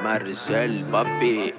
Marcel, papi.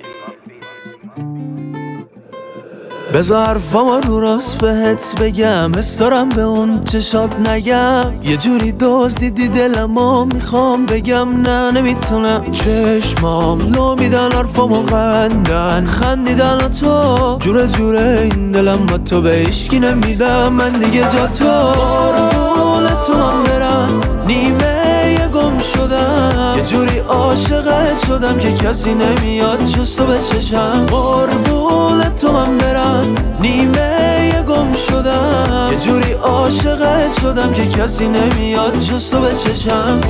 بذار حرفامو رو راست بهت بگم، حس دارم به اون چشات نگم. یه جوری دزدیدی دلمو میخوام بگم، نه نمیتونم. چشمام لو میدن، حرفامو قندن، خندیدن تو جوره جوره این دلم با تو به هیشکی نمیدم. من دیگه جا تو قربون تو هم برم، نیمه یه گم شدم. یه جوری عاشقت شدم که کسی نمیاد جز تو به چشم. قربون تو هم برم، نیمه یه گم شدم. یه جوری عاشقت شدم که کسی نمیاد جز تو به چشم.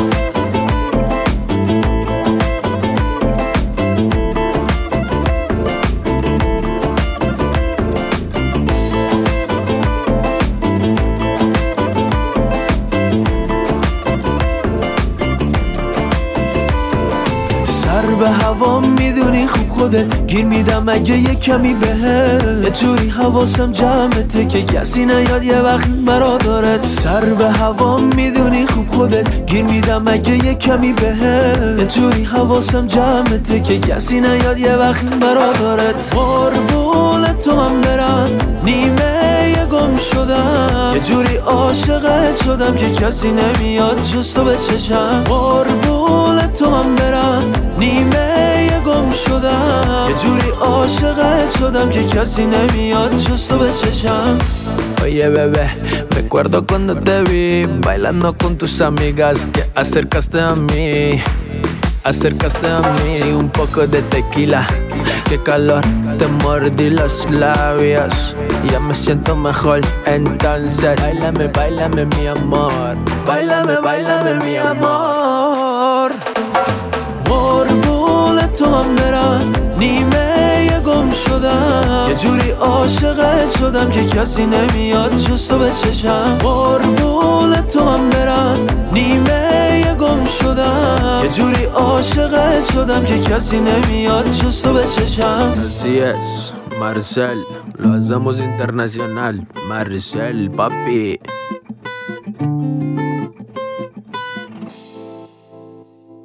سر به هوا میدونی خوب خودت گیر میدم اگه یه کمی بهت. یه جوری حواسم جمعته که کسی نیاد یه وقت مرا دارد. سر به هوا میدونی خوب خودت گیر میدم اگه یه کمی بهت. یه جوری حواسم جمعته که کسی نیاد یه وقت مرا دارد. قربون تو هم برم، نیمه یه گم شدم. یه جوری عاشقت شدم که کسی نمیاد جز تو به چشم. قربون تو هم برم، نیمه یه گم شدم. یه جوری عاشقت شدم که کسی نمیاد جز تو به چشم. Oye bebé, recuerdo cuando te vi bailando con tus amigas que acercaste a mí un poco de tequila, qué calor, te mordí los labios, ya me siento mejor, entonces báilame, báilame mi amor, báilame, báilame mi amor. قربون تو هم برم، نیمه یه گم شدم. یه جوری عاشقت شدم که کسی نمیاد جز تو به چشم. قربون تو هم برم، نیمه یه گم شدم. یه جوری عاشقت شدم که کسی نمیاد جز تو به چشم. Así es, Marcel, lo hacemos internacional. Marcel, papi.